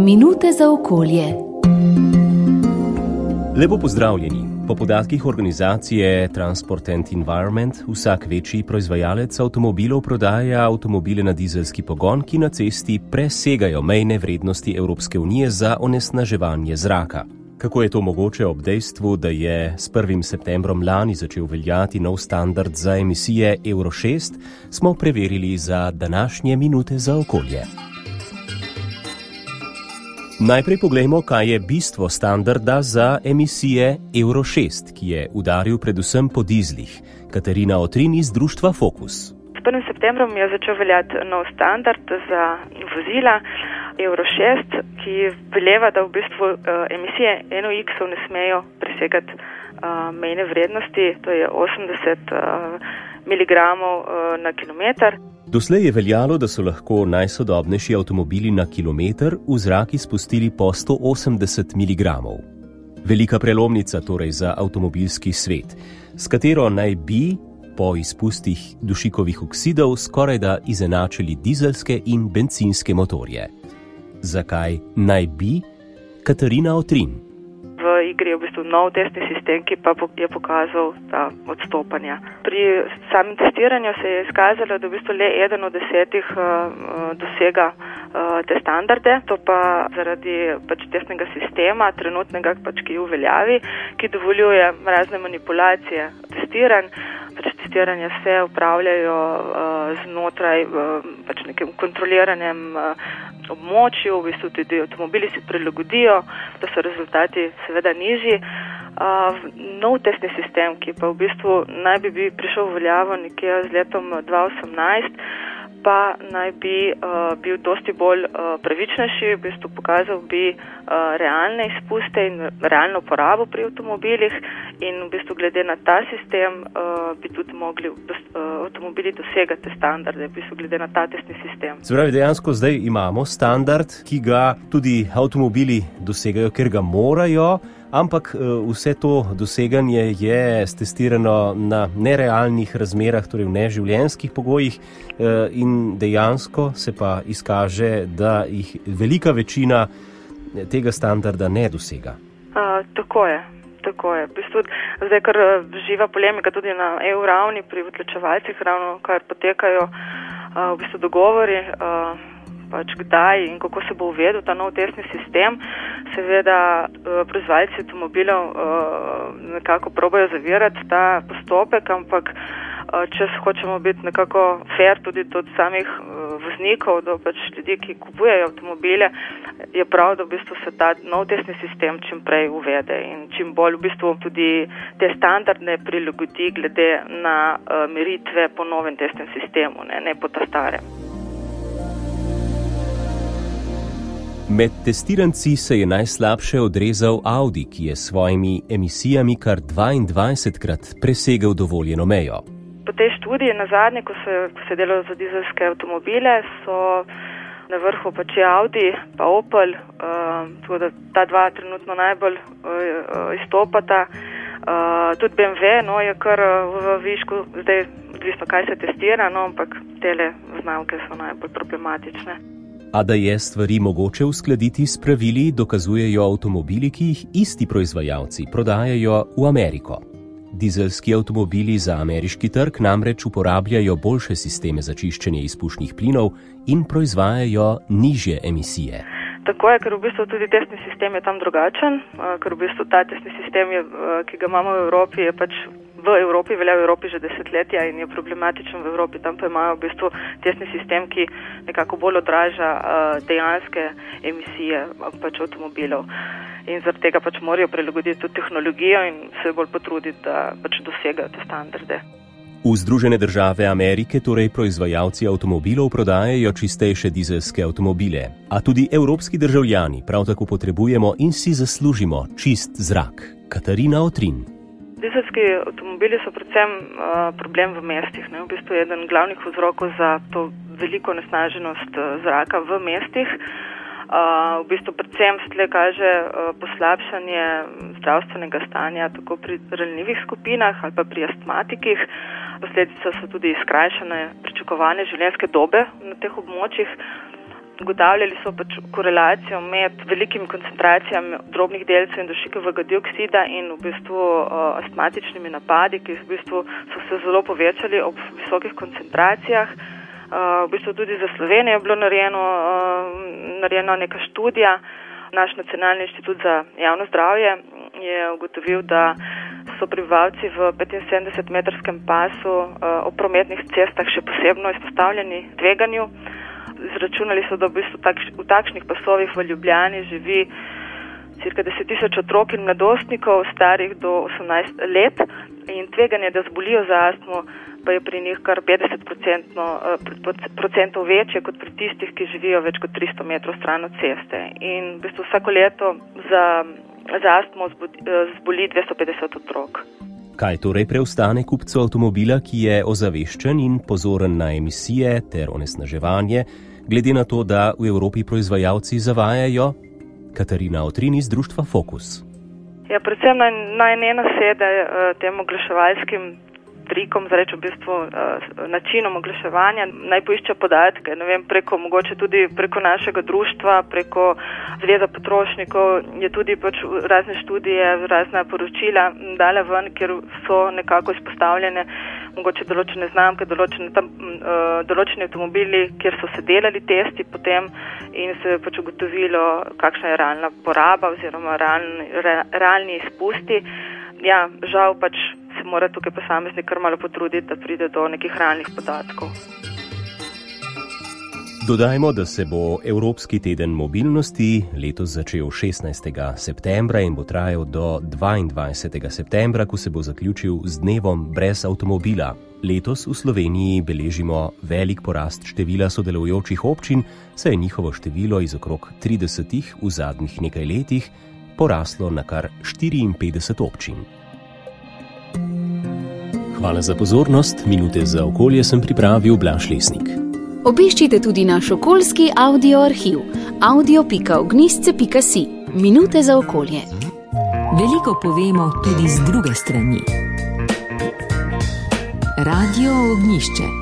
Minute za okolje. Lepo pozdravljeni. Po podatkih organizacije Transport and Environment vsak večji proizvajalec avtomobilov prodaja avtomobile na dizelski pogon, ki na cesti presegajo mejne vrednosti Evropske unije za onesnaževanje zraka. Kako je to mogoče ob dejstvu, da je s 1. septembrom lani začel veljati nov standard za emisije Euro 6, smo preverili za današnje Minute za okolje. Najprej poglejmo, kaj je bistvo standarda za emisije Euro 6, ki je udaril predvsem po dizlih. Katarina Otrin iz društva Fokus. S 1. septembrom je začel veljati nov standard za vozila Euro 6, ki veleva, da v bistvu emisije NOx-ov ne smejo presegati mejne vrednosti, to je 80 mg na kilometer. Doslej je veljalo, da so lahko najsodobnejši avtomobili na kilometer v zrak izpustili po 180 mg. Velika prelomnica torej za avtomobilski svet, s katero naj bi po izpustih dušikovih oksidov skorajda izenačili dizelske in bencinske motorje. Zakaj naj bi? Katarina Otrin. V igri je v bistvu nov testni sistem, ki pa je pokazal ta odstopanja. Pri samem testiranju se je izkazalo, da v bistvu le 1 od 10 dosega te standarde, to pa zaradi testnega sistema, trenutnega, ki je v veljavi, ki dovoljuje razne manipulacije testiranj. Testiranja se upravljajo znotraj nekem kontroliranem območju, v bistvu tudi avtomobili se prilagodijo, da so rezultati seveda nižji. Nov testni sistem, ki pa v bistvu naj bi prišel v veljavo nekje z letom 2018, pa naj bi bil dosti bolj pravičnejši, v bistvu pokazal bi realne izpuste in realno porabo pri avtomobilih in v bistvu glede na ta sistem bi tudi mogli avtomobili dosegati te standarde, v bistvu glede na ta testni sistem. Se pravi, dejansko zdaj imamo standard, ki ga tudi avtomobili dosegajo, ker ga morajo, ampak vse to doseganje je stestirano na nerealnih razmerah, torej v neživljenjskih pogojih in dejansko se pa izkaže, da jih velika večina tega standarda ne dosega. Tako je. V bistvu zdaj kar živa polemika tudi na EU ravni pri odločevalcih, ravno kar potekajo v bistvu dogovori, kdaj in kako se bo uvedel ta nov testni sistem. Seveda proizvajalci avtomobilov nekako probajo zavirati ta postopek, ampak če hočemo biti nekako fair tudi do samih voznikov, do ljudi, ki kupujejo avtomobile, je prav, da v bistvu se ta nov testni sistem čim prej uvede in čim bolj v bistvu tudi te standardne prilagodi glede na meritve po novem testnem sistemu, ne po ta starem. Med testiranci se je najslabše odrezal Audi, ki je s svojimi emisijami kar 22-krat presegel dovoljeno mejo. Po tej študiji nazadnje, ko se delalo za dizelske avtomobile, so na vrhu Audi pa Opel, tako da ta dva trenutno najbolj izstopata. Tudi BMW je kar v višku, zdaj odvisno kaj se testira, ampak tele znamke so najbolj problematične. A da je stvari mogoče uskladiti s pravili, dokazujejo avtomobili, ki jih isti proizvajalci prodajajo v Ameriko. Dizelski avtomobili za ameriški trg namreč uporabljajo boljše sisteme za čiščenje izpušnih plinov in proizvajajo nižje emisije. Tako je, ker v bistvu tudi testni sistem je tam drugačen, ker v bistvu ta testni sistem, ki ga imamo v Evropi, je v Evropi, velja v Evropi že desetletja in je problematičen v Evropi. Tam pa imajo v bistvu testni sistem, ki nekako bolj odraža dejanske emisije avtomobilov. In zaradi tega morajo prilagoditi tudi tehnologijo in se bolj potruditi, da dosegajo te standarde. V Združene države Amerike torej proizvajalci avtomobilov prodajajo čistejše dizelske avtomobile, a tudi evropski državljani prav tako potrebujemo in si zaslužimo čist zrak. Katarina Otrin. Dizelski avtomobili so predvsem problem v mestih. V bistvu je eden glavnih vzrokov za to veliko onesnaženost zraka v mestih. V bistvu predvsem se tle kaže poslabšanje zdravstvenega stanja tako pri ranljivih skupinah ali pa pri astmatikih. Posledica so tudi skrajšane pričakovane življenjske dobe na teh območjih. Ugotavljali so pač korelacijo med velikimi koncentracijami drobnih delcev in dušikovega dioksida in v bistvu astmatičnimi napadi, ki v bistvu so se zelo povečali ob visokih koncentracijah. V bistvu tudi za Slovenijo je bilo narejeno neka študija. Naš Nacionalni inštitut za javno zdravje je ugotovil, da so prebivalci v 75-metrskem pasu ob prometnih cestah še posebno izpostavljeni tveganju. Izračunali so, da v bistvu v takšnih pasovih v Ljubljani živi cirka 10.000 otrok in mladostnikov starih do 18 let in tveganje, da zbolijo za astmo, pa je pri njih kar 50% večje kot pri tistih, ki živijo več kot 300 metrov stran od ceste. In v bistvu vsako leto za astmo zboli 250 otrok. Kaj torej preostane kupcu avtomobila, ki je ozaveščen in pozoren na emisije ter onesnaževanje, glede na to, da v Evropi proizvajalci zavajajo? Katarina Otrin iz društva Fokus. Ja, predvsem naj ne nasede tem oglaševalskim trikom, v bistvu načinom oglaševanja, naj poišče podatke, mogoče tudi preko našega društva, preko Zveza potrošnikov, je tudi pač razne študije, razna poročila dala ven, kjer so nekako izpostavljene mogoče določene znamke, določeni avtomobili, kjer so se delali testi potem in se pač ugotovilo, kakšna je realna poraba oziroma realni izpusti. Ja, žal pač se mora tukaj posameznik kar malo potruditi, da pride do nekih realnih podatkov. Dodajmo, da se bo Evropski teden mobilnosti letos začel 16. septembra in bo trajal do 22. septembra, ko se bo zaključil z dnevom brez avtomobila. Letos v Sloveniji beležimo velik porast števila sodelujočih občin, saj je njihovo število iz okrog 30 v zadnjih nekaj letih poraslo na kar 54 občin. Hvala za pozornost. Minute za okolje sem pripravil Blaž Lesnik. Obiščite tudi naš okoljski audio arhiv audio.ognjišče.si. Minute za okolje. Veliko povemo tudi z druge strani. Radio Ognjišče.